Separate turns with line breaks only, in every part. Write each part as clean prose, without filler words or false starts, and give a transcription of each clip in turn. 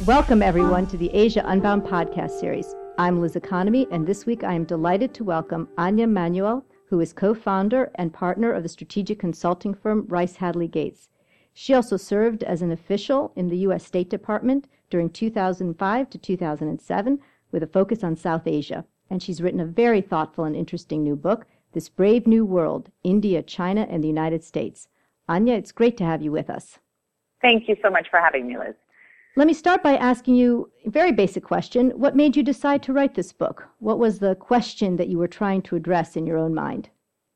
Welcome, everyone, to the Asia Unbound podcast series. I'm Liz Economy, and this week I am delighted to welcome Anya Manuel, who is co-founder and partner of the strategic consulting firm Rice Hadley Gates. She also served as an official in the U.S. State Department during 2005 to 2007 with a focus on South Asia. And she's written a very thoughtful and interesting new book, This Brave New World, India, China, and the United States. Anya, it's great to have you with us.
Thank you so much for having me, Liz.
Let me start by asking you a very basic question. What made you decide to write this book? What was the question that you were trying to address in your own mind?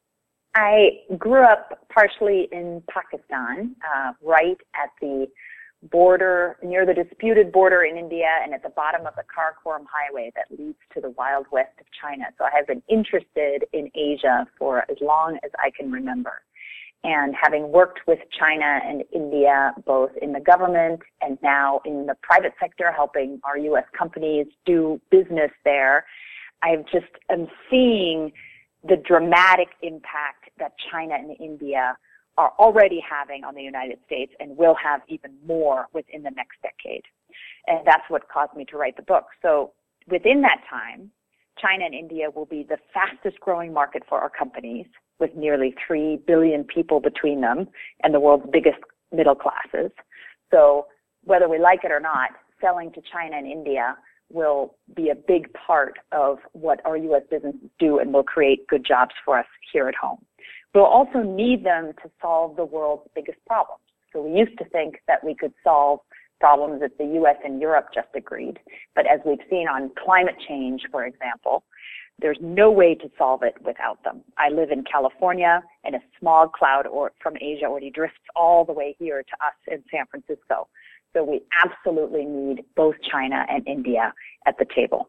I grew up partially in Pakistan, right at the border, near the disputed border in India and at the bottom of the Karakoram Highway that leads to the wild west of China. So I have been interested in Asia for as long as I can remember. And having worked with China and India, both in the government and now in the private sector, helping our U.S. companies do business there, I just am seeing the dramatic impact that China and India are already having on the United States and will have even more within the next decade. And that's what caused me to write the book. So within that time, China and India will be the fastest growing market for our companies, with nearly 3 billion people between them and the world's biggest middle classes. So whether we like it or not, selling to China and India will be a big part of what our U.S. businesses do and will create good jobs for us here at home. We'll also need them to solve the world's biggest problems. So we used to think that we could solve problems that the U.S. and Europe just agreed. But as we've seen on climate change, for example, there's no way to solve it without them. I live in California, and a smog cloud from Asia already drifts all the way here to us in San Francisco. So we absolutely need both China and India at the table.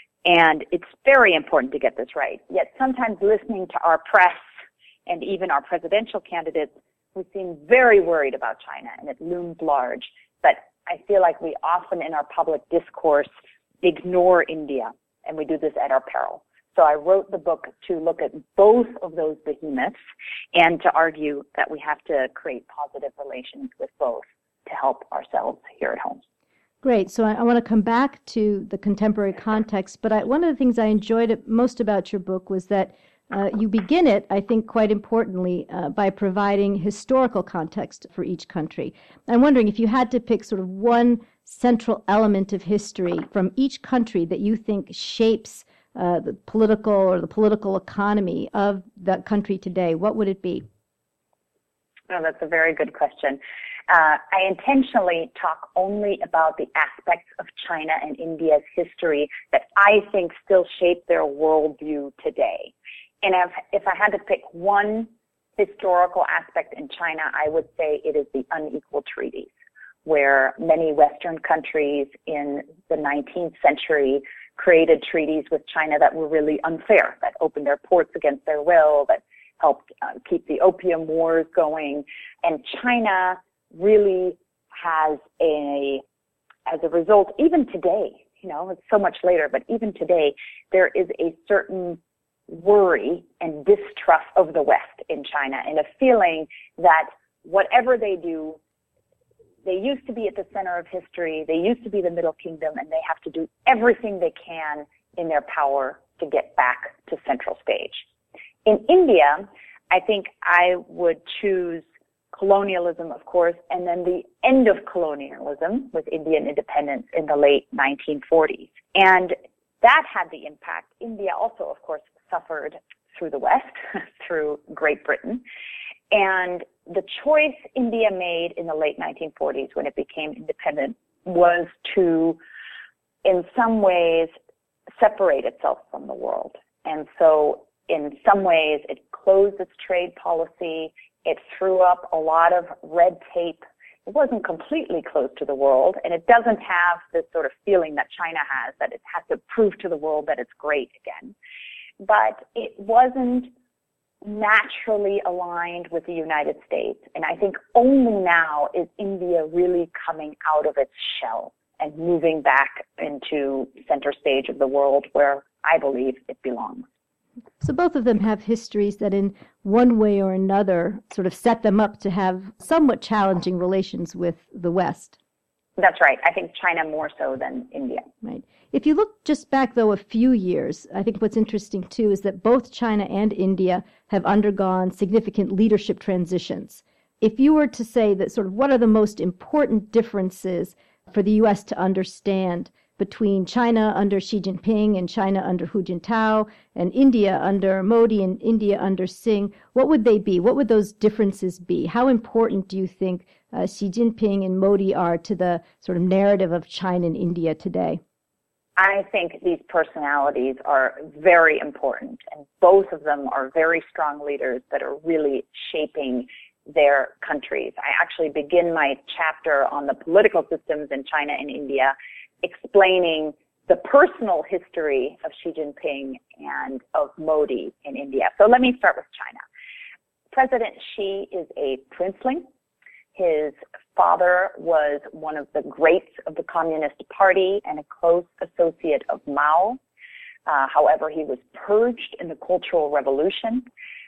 And it's very important to get this right. Yet sometimes listening to our press and even our presidential candidates, we seem very worried about China, and it looms large. But I feel like we often in our public discourse ignore India, and we do this at our peril. So I wrote the book to look at both of those behemoths and to argue that we have to create positive relations with both to help ourselves here at home.
Great. So I want to come back to the contemporary context, but one of the things I enjoyed most about your book was that you begin it, I think, quite importantly, by providing historical context for each country. I'm wondering if you had to pick sort of one central element of history from each country that you think shapes the political economy of that country today, what would it be?
Oh, that's a very good question. I intentionally talk only about the aspects of China and India's history that I think still shape their worldview today. And if I had to pick one historical aspect in China, I would say it is the unequal treaties, where many Western countries in the 19th century created treaties with China that were really unfair, that opened their ports against their will, that helped keep the opium wars going. And China really has as a result, even today, it's so much later, but even today, there is a certain worry and distrust of the West in China, and a feeling that whatever they do, they used to be at the center of history, they used to be the Middle Kingdom, and they have to do everything they can in their power to get back to central stage. In India, I think I would choose colonialism, of course, and then the end of colonialism with Indian independence in the late 1940s. And that had the impact. India also, of course, suffered through the West, through Great Britain. And the choice India made in the late 1940s when it became independent was to, in some ways, separate itself from the world. And so in some ways, it closed its trade policy. It threw up a lot of red tape. It wasn't completely closed to the world, and it doesn't have this sort of feeling that China has, that it has to prove to the world that it's great again. But it wasn't naturally aligned with the United States. And I think only now is India really coming out of its shell and moving back into center stage of the world where I believe it belongs.
So both of them have histories that in one way or another sort of set them up to have somewhat challenging relations with the West.
That's right. I think China more so than India.
Right. If you look just back, though, a few years, I think what's interesting, too, is that both China and India have undergone significant leadership transitions. If you were to say that sort of what are the most important differences for the U.S. to understand between China under Xi Jinping and China under Hu Jintao and India under Modi and India under Singh, what would they be? What would those differences be? How important do you think Xi Jinping and Modi are to the sort of narrative of China and India today?
I think these personalities are very important, and both of them are very strong leaders that are really shaping their countries. I actually begin my chapter on the political systems in China and India explaining the personal history of Xi Jinping and of Modi in India. So let me start with China. President Xi is a princeling. His father was one of the greats of the Communist Party and a close associate of Mao. However, he was purged in the Cultural Revolution.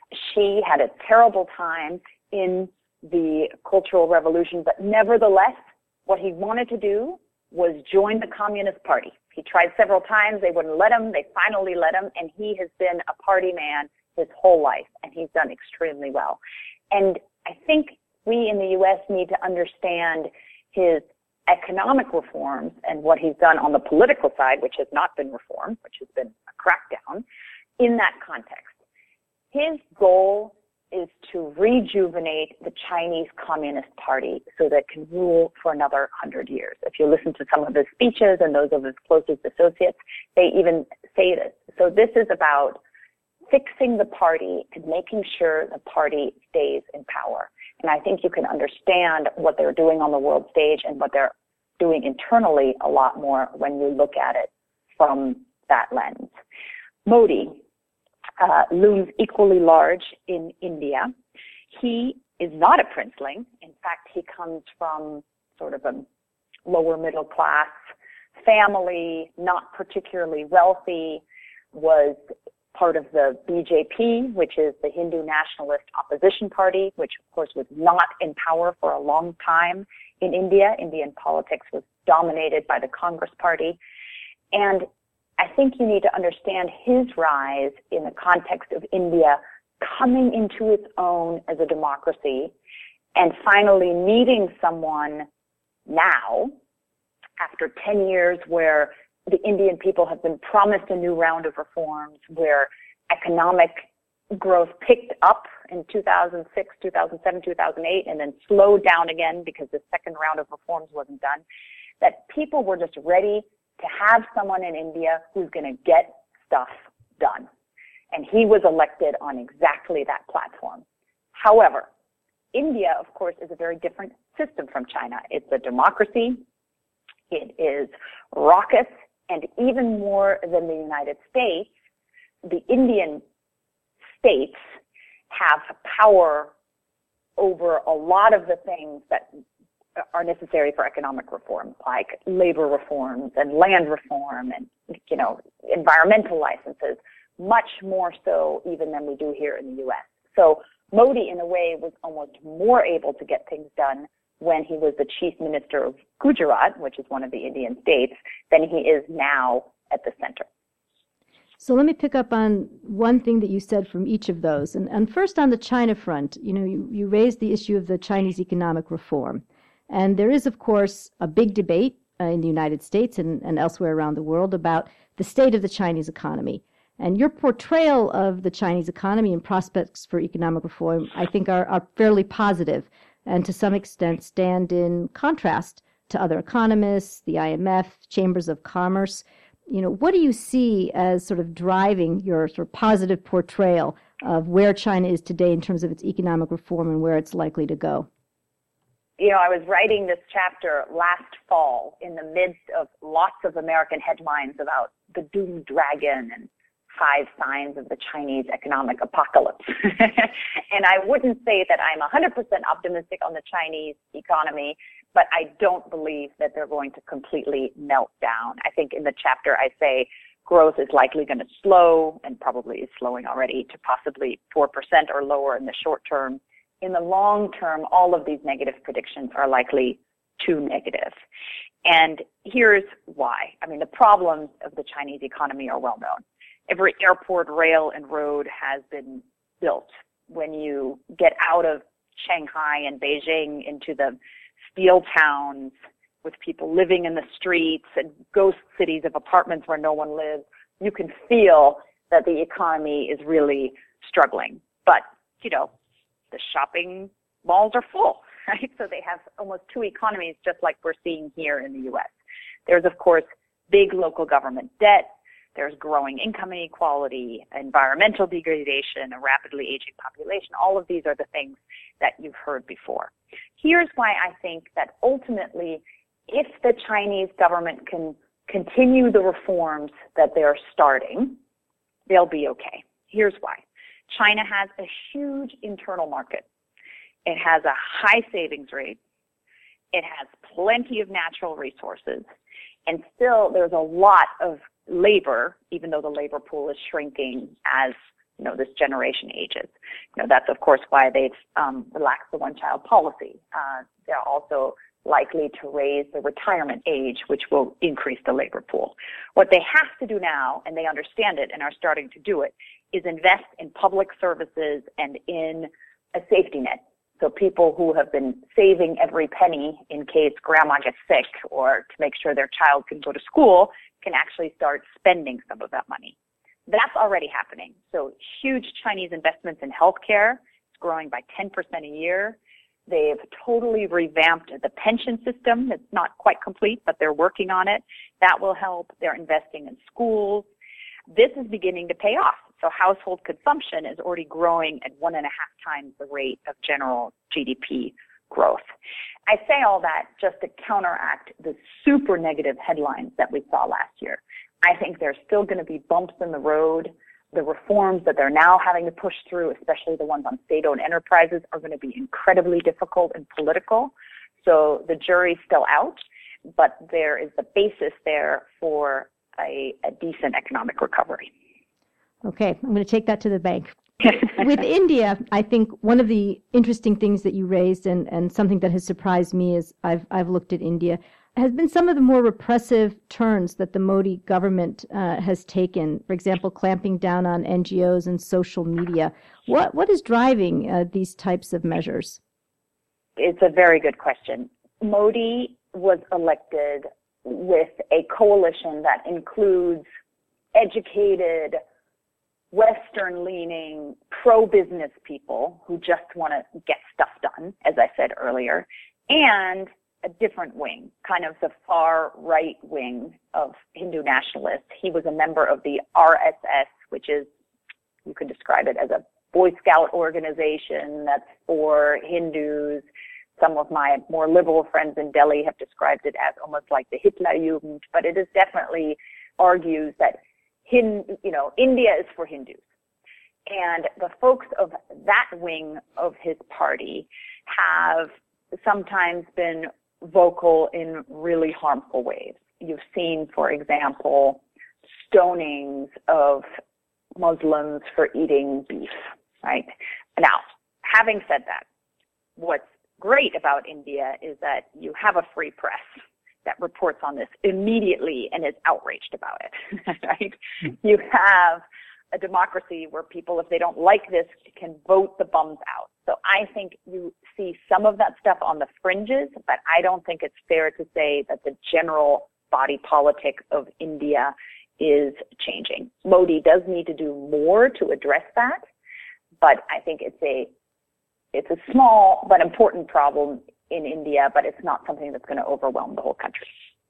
Xi had a terrible time in the Cultural Revolution, but nevertheless, what he wanted to do was join the Communist Party. He tried several times. They wouldn't let him. They finally let him, and he has been a party man his whole life, and he's done extremely well. And I think we in the U.S. need to understand his economic reforms and what he's done on the political side, which has not been reformed, which has been a crackdown, in that context. His goal is to rejuvenate the Chinese Communist Party so that it can rule for another 100 years. If you listen to some of his speeches and those of his closest associates, they even say this. So this is about fixing the party and making sure the party stays in power. And I think you can understand what they're doing on the world stage and what they're doing internally a lot more when you look at it from that lens. Modi looms equally large in India. He is not a princeling. In fact, he comes from sort of a lower middle class family, not particularly wealthy, was part of the BJP, which is the Hindu Nationalist Opposition Party, which of course was not in power for a long time in India. Indian politics was dominated by the Congress Party. And I think you need to understand his rise in the context of India coming into its own as a democracy and finally meeting someone now, after 10 years where the Indian people have been promised a new round of reforms, where economic growth picked up in 2006, 2007, 2008, and then slowed down again because the second round of reforms wasn't done, that people were just ready to have someone in India who's going to get stuff done. And he was elected on exactly that platform. However, India, of course, is a very different system from China. It's a democracy. It is raucous. And even more than the United States, the Indian states have power over a lot of the things that are necessary for economic reform, like labor reforms and land reform and, environmental licenses, much more so even than we do here in the U.S. So Modi, in a way, was almost more able to get things done when he was the chief minister of Gujarat, which is one of the Indian states, than he is now at the center.
So let me pick up on one thing that you said from each of those. And first on the China front, you raised the issue of the Chinese economic reform. And there is, of course, a big debate in the United States and elsewhere around the world about the state of the Chinese economy. And your portrayal of the Chinese economy and prospects for economic reform, I think, are fairly positive and to some extent stand in contrast to other economists, the IMF, chambers of commerce. What do you see as sort of driving your sort of positive portrayal of where China is today in terms of its economic reform and where it's likely to go?
I was writing this chapter last fall in the midst of lots of American headlines about the doomed dragon and 5 signs of the Chinese economic apocalypse. And I wouldn't say that I'm 100% optimistic on the Chinese economy, but I don't believe that they're going to completely melt down. I think in the chapter I say growth is likely going to slow and probably is slowing already to possibly 4% or lower in the short term. In the long term, all of these negative predictions are likely too negative. And here's why. I mean, the problems of the Chinese economy are well known. Every airport, rail, and road has been built. When you get out of Shanghai and Beijing into the steel towns with people living in the streets and ghost cities of apartments where no one lives, you can feel that the economy is really struggling. But, the shopping malls are full, right? So they have almost two economies, just like we're seeing here in the U.S. There's, of course, big local government debt. There's growing income inequality, environmental degradation, a rapidly aging population. All of these are the things that you've heard before. Here's why I think that ultimately, if the Chinese government can continue the reforms that they're starting, they'll be okay. Here's why. China has a huge internal market. It has a high savings rate. It has plenty of natural resources. And still, there's a lot of labor, even though the labor pool is shrinking as, this generation ages. That's, of course, why they've relaxed the one-child policy. They're also likely to raise the retirement age, which will increase the labor pool. What they have to do now, and they understand it and are starting to do it, is invest in public services and in a safety net. So people who have been saving every penny in case grandma gets sick or to make sure their child can go to school can actually start spending some of that money. That's already happening. So huge Chinese investments in healthcare. It's growing by 10% a year. They've totally revamped the pension system. It's not quite complete, but they're working on it. That will help. They're investing in schools. This is beginning to pay off. So household consumption is already growing at 1.5 times the rate of general GDP growth. I say all that just to counteract the super negative headlines that we saw last year. I think there's still going to be bumps in the road. The reforms that they're now having to push through, especially the ones on state-owned enterprises, are going to be incredibly difficult and political. So the jury's still out, but there is the basis there for a decent economic recovery.
Okay, I'm going to take that to the bank. With India, I think one of the interesting things that you raised and something that has surprised me as I've looked at India has been some of the more repressive turns that the Modi government has taken. For example, clamping down on NGOs and social media. What is driving these types of measures?
It's a very good question. Modi was elected with a coalition that includes educated, Western-leaning, pro-business people who just want to get stuff done, as I said earlier, and a different wing, kind of the far right wing of Hindu nationalists. He was a member of the RSS, which is, you could describe it as a Boy Scout organization that's for Hindus. Some of my more liberal friends in Delhi have described it as almost like the Hitlerjugend, but it is definitely argues that India is for Hindus. And the folks of that wing of his party have sometimes been vocal in really harmful ways. You've seen, for example, stonings of Muslims for eating beef, right? Now, having said that, what's great about India is that you have a free press that reports on this immediately and is outraged about it, right? You have a democracy where people, if they don't like this, can vote the bums out. So I think you see some of that stuff on the fringes, but I don't think it's fair to say that the general body politic of India is changing. Modi does need to do more to address that, but I think it's a small but important problem in India, but it's not something that's going to overwhelm the whole country.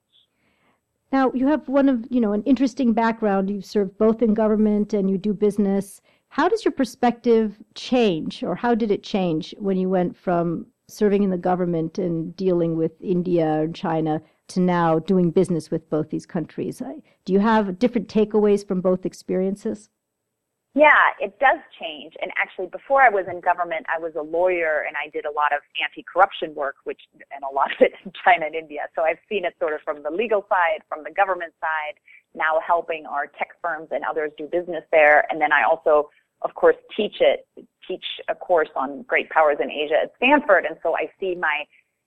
Now, you have an interesting background. You've served both in government and you do business. How does your perspective change, or how did it change when you went from serving in the government and dealing with India and China to now doing business with both these countries? Do you have different takeaways from both experiences?
Yeah, it does change. And actually, before I was in government, I was a lawyer and I did a lot of anti-corruption work, and a lot of it in China and India. So I've seen it sort of from the legal side, from the government side, now helping our tech firms and others do business there. And then I also, of course, teach a course on great powers in Asia at Stanford. And so I see my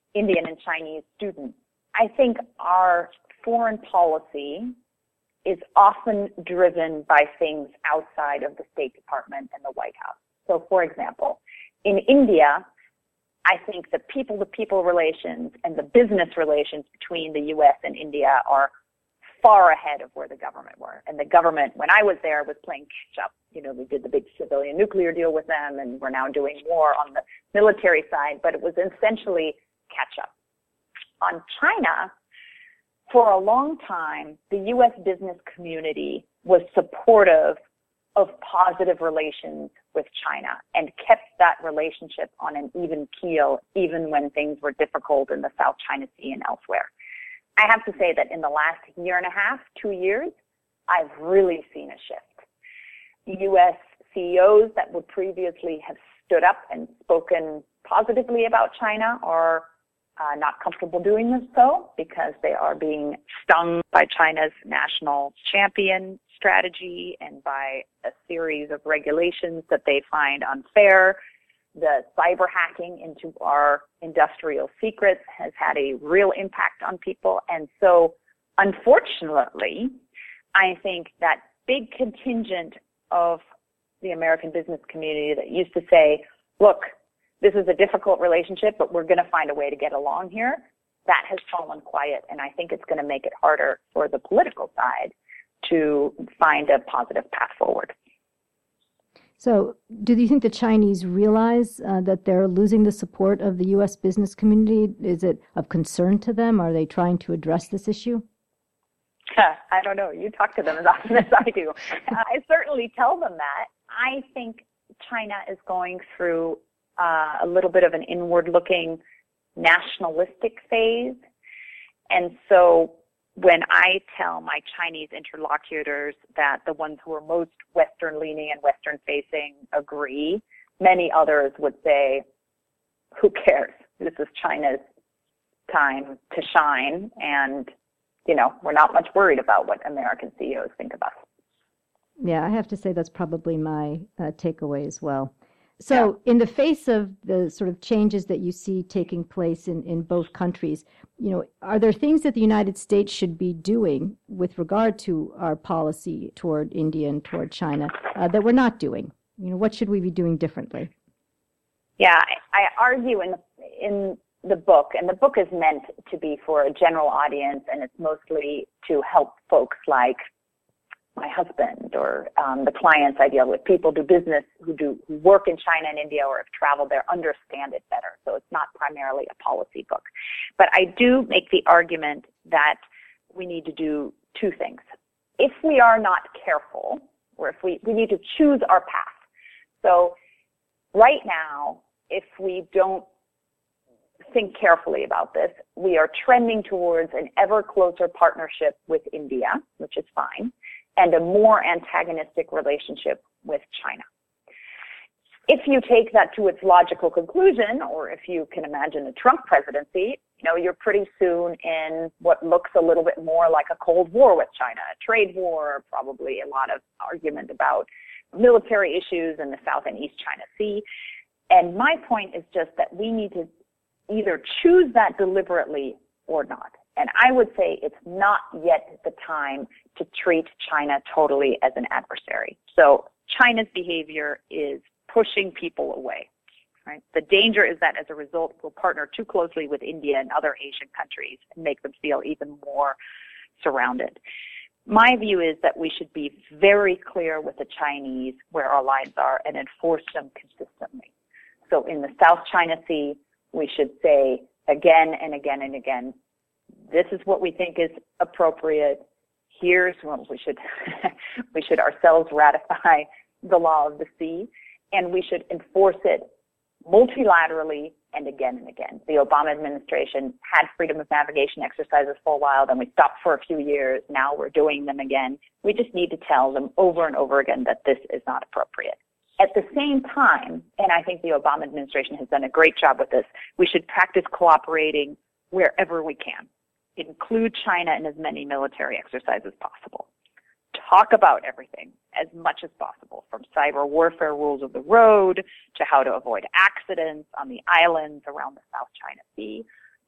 Indian and Chinese students. I think our foreign policy is often driven by things outside of the State Department and the White House. So, for example, in India, I think the people-to-people relations and the business relations between the U.S. and India are far ahead of where the government were. And the government, when I was there, was playing catch-up. You know, we did the big civilian nuclear deal with them, and we're now doing more on the military side, but it was essentially catch-up. On China, for a long time, the U.S. business community was supportive of positive relations with China and kept that relationship on an even keel, even when things were difficult in the South China Sea and elsewhere. I have to say that in the last year and a half, 2 years, I've really seen a shift. U.S. CEOs that would previously have stood up and spoken positively about China are not comfortable doing this so because they are being stung by China's national champion strategy and by a series of regulations that they find unfair. The cyber hacking into our industrial secrets has had a real impact on people. And so, unfortunately, I think that big contingent of the American business community that used to say, look, this is a difficult relationship, but we're going to find a way to get along here, that has fallen quiet. And I think it's going to make it harder for the political side to find a positive path forward.
So do you think the Chinese realize that they're losing the support of the U.S. business community? Is it of concern to them? Are they trying to address this issue?
I don't know. You talk to them as often as I do. I certainly tell them that. I think China is going through a little bit of an inward-looking nationalistic phase. And so when I tell my Chinese interlocutors that the ones who are most Western-leaning and Western-facing agree, many others would say, who cares? This is China's time to shine, and, you know, we're not much worried about what American CEOs think of us.
Yeah, I have to say that's probably my takeaway as well. So in the face of the sort of changes that you see taking place in both countries, you know, are there things that the United States should be doing with regard to our policy toward India and toward China that we're not doing? You know, what should we be doing differently?
Yeah, I argue in the book, and the book is meant to be for a general audience, and it's mostly to help folks like my husband or the clients I deal with, people do business who work in China and India or have traveled there, understand it better. So it's not primarily a policy book. But I do make the argument that we need to do two things. If we are not careful, or if we need to choose our path. So right now, if we don't think carefully about this, we are trending towards an ever closer partnership with India, which is fine, and a more antagonistic relationship with China. If you take that to its logical conclusion, or if you can imagine a Trump presidency, you know, you're pretty soon in what looks a little bit more like a Cold War with China, a trade war, probably a lot of argument about military issues in the South and East China Sea. And my point is just that we need to either choose that deliberately or not. And I would say it's not yet the time to treat China totally as an adversary. So China's behavior is pushing people away, right? The danger is that as a result, we'll partner too closely with India and other Asian countries and make them feel even more surrounded. My view is that we should be very clear with the Chinese where our lines are and enforce them consistently. So in the South China Sea, we should say again and again and again, this is what we think is appropriate. Here's what we should ourselves ratify the law of the sea, and we should enforce it multilaterally and again. The Obama administration had freedom of navigation exercises for a while, then we stopped for a few years. Now we're doing them again. We just need to tell them over and over again that this is not appropriate. At the same time, and I think the Obama administration has done a great job with this, we should practice cooperating wherever we can. Include China in as many military exercises as possible. Talk about everything as much as possible, from cyber warfare rules of the road to how to avoid accidents on the islands around the South China Sea.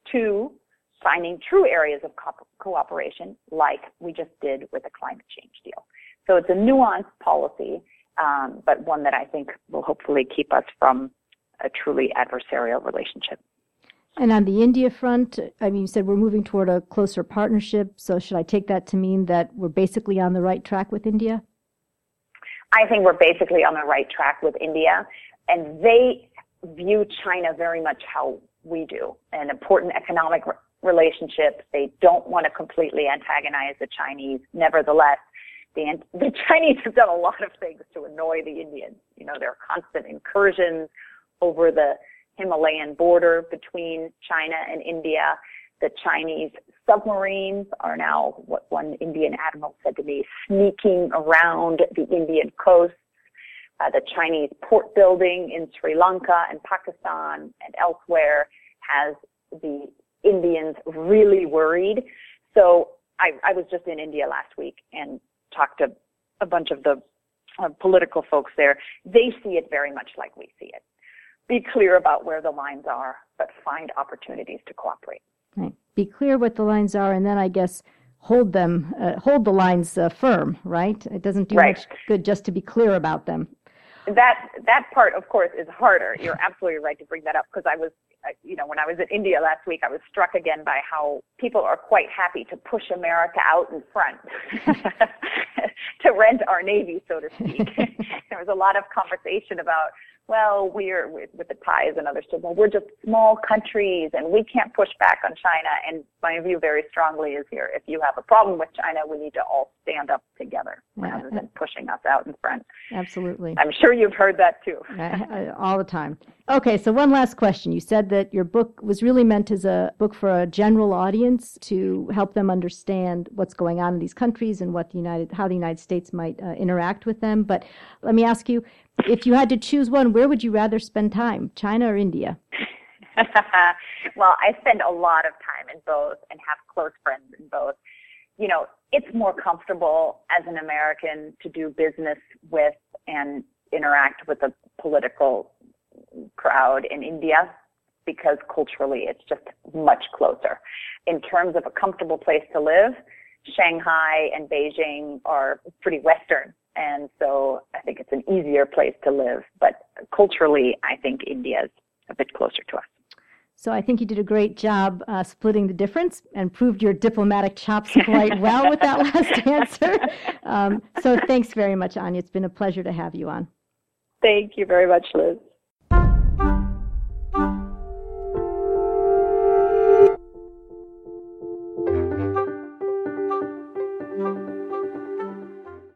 to finding true areas of cooperation like we just did with the climate change deal. So it's a nuanced policy, but one that I think will hopefully keep us from a truly adversarial relationship.
And on the India front, I mean, you said we're moving toward a closer partnership. So should I take that to mean that we're basically on the right track with India?
I think we're basically on the right track with India, and they view China very much how we do, an important economic relationship. They don't want to completely antagonize the Chinese. Nevertheless, the Chinese have done a lot of things to annoy the Indians. You know, there are constant incursions over the Himalayan border between China and India. The Chinese submarines are now, what one Indian admiral said to me, sneaking around the Indian coast. The Chinese port building in Sri Lanka and Pakistan and elsewhere has the Indians really worried. So I was just in India last week and talked to a bunch of the political folks there. They see it very much like we see it. Be clear about where the lines are, but find opportunities to cooperate.
Right. Be clear what the lines are, and then I guess hold the lines firm, right? It doesn't do much good just to be clear about them.
That part, of course, is harder. You're absolutely right to bring that up, because I was, when I was in India last week, I was struck again by how people are quite happy to push America out in front, to rent our Navy, so to speak. There was a lot of conversation about, well, we're with the ties and others, well, we're just small countries and we can't push back on China. And my view very strongly is here, if you have a problem with China, we need to all stand up together rather than pushing us out in front.
Absolutely.
I'm sure you've heard that too.
All the time. Okay, so one last question. You said that your book was really meant as a book for a general audience to help them understand what's going on in these countries and how the United States might interact with them. But let me ask you, if you had to choose one, where would you rather spend time, China or India?
Well, I spend a lot of time in both and have close friends in both. You know, it's more comfortable as an American to do business with and interact with the political crowd in India because culturally it's just much closer. In terms of a comfortable place to live, Shanghai and Beijing are pretty Western. And so I think it's an easier place to live. But culturally, I think India is a bit closer to us.
So I think you did a great job splitting the difference and proved your diplomatic chops quite well with that last answer. So thanks very much, Anya. It's been a pleasure to have you on.
Thank you very much, Liz.